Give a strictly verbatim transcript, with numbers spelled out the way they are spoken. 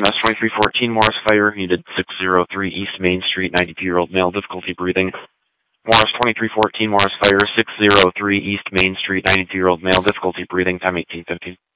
M S twenty-three fourteen Morris Fire, needed six oh three East Main Street, ninety-two-year-old male, difficulty breathing. Morris twenty-three fourteen Morris Fire, six oh three East Main Street, ninety-two-year-old male, difficulty breathing, time eighteen fifteen.